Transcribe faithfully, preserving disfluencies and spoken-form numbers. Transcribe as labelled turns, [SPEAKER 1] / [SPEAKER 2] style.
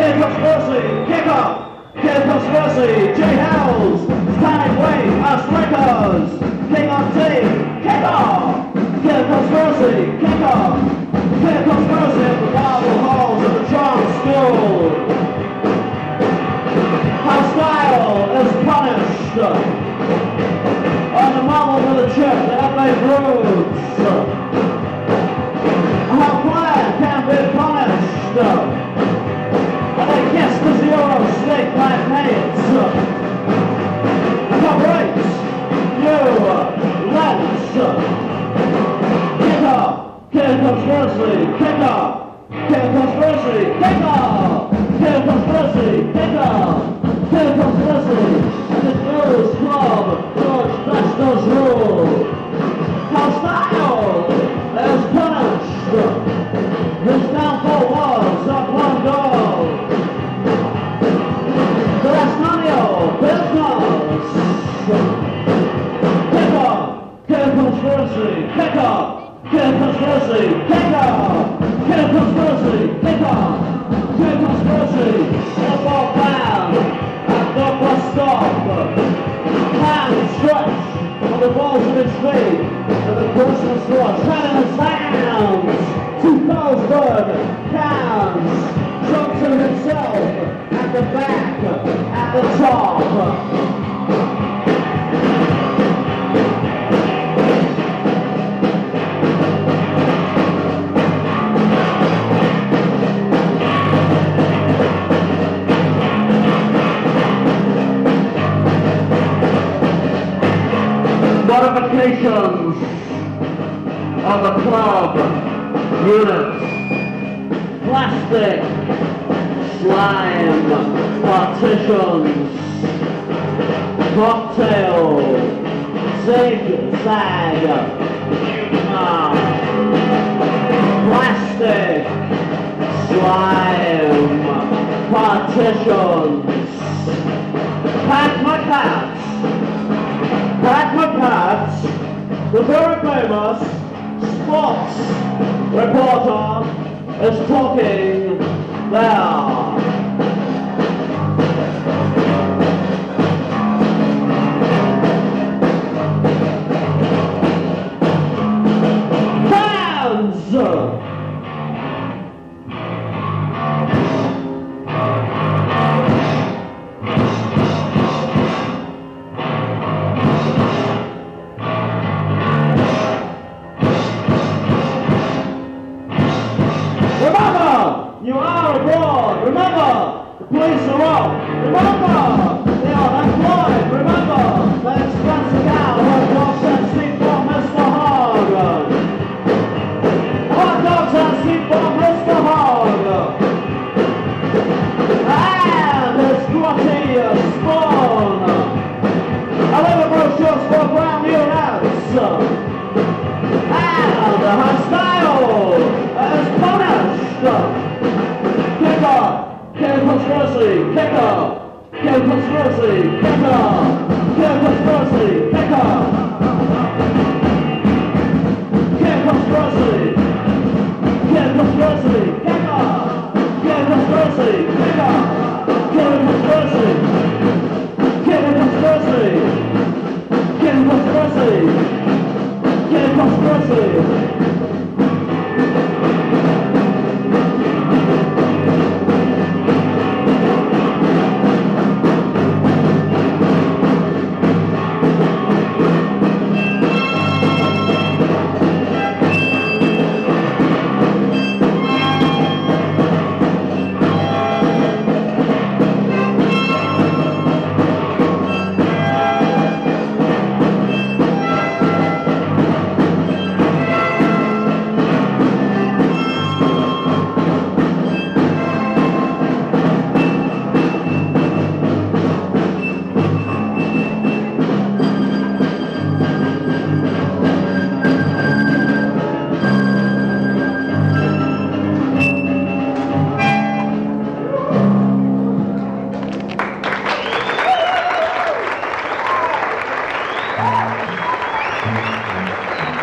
[SPEAKER 1] Here comes Mercy, kick up. Here comes Mercy, J Hells, Standing Wave, Us Records, King on Team, kick off. Here comes Mercy, kick off. Here comes Mercy in the marble halls of the Charm School. How style is punished on the marbles of the church that have made roots. How plan can be punished. And they kiss the zero snake like mates. Corporate, you, lens. Kick off, here comes Mercy, kick off. Here comes Mercy, kick off. Here comes Mercy, kick off. Here comes Mercy, and the Blues Club, George Vestal's rule. How style is punished. His downfall was up one goal. The last Mario, business. Kick off, here comes Mercy, kick off. Here comes Mercy, kick off. Here comes Mercy, kick off. Here comes Mercy, the ball band, at the bus stop. Hands stretched on the balls of his feet, and the Christmas rush, shining his hands. To Carlsberg, Cans, Johnson himself, at the back, at the top. Modifications of the club units. Plastic, slime, partitions, cocktail, zig-zag, uh, plastic, slime, partitions, Pat McCats. Pat McCats, the very famous sports reporter, is talking there. Fans! You are abroad, remember, the police are up, remember, they are employed, remember, the expense account hot dogs and seat for Mister Hogg. Hot dogs and seat for Mister Hogg. And his grotty spawn. A little brochures for brand new ads. And her style is punished. Kick off! Here comes Mercy! Kick off! Here comes Mercy! Kick off! Here comes Mercy! Kick off!